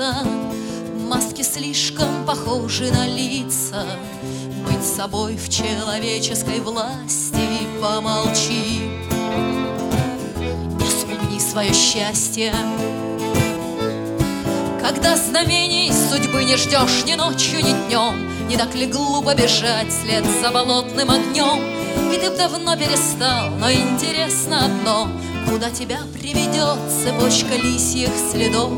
боится, маски слишком похожи на лица. Быть собой в человеческой власти, помолчи, не спугни свое счастье. Когда знамений судьбы не ждешь ни ночью, ни днем, не так ли глупо бежать вслед за болотным огнем? И ты б давно перестал, но интересно одно: куда тебя приведет цепочка лисьих следов?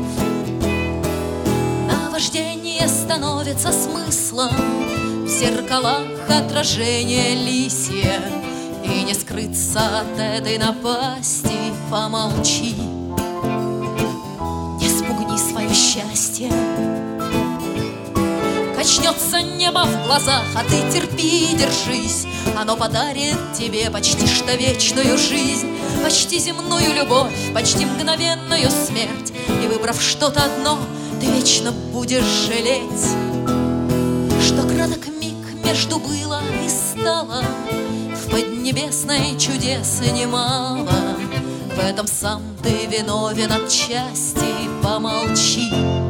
Наваждение становится смыслом, в зеркалах отражение лисье, и не скрыться от этой напасти, помолчи, не спугни свое счастье. Качнется небо в глазах, а ты терпи и держись. Оно подарит тебе почти что вечную жизнь, почти земную любовь, почти мгновенную смерть. И выбрав что-то одно, ты вечно будешь жалеть, что краток миг между было и стало. В поднебесной чудес немало, в этом сам ты виновен отчасти, помолчи.